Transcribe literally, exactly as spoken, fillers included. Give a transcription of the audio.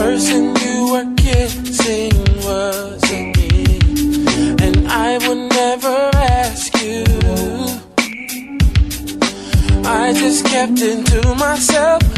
person you were kissing wasn't me, and I would never ask you. I just kept it to myself,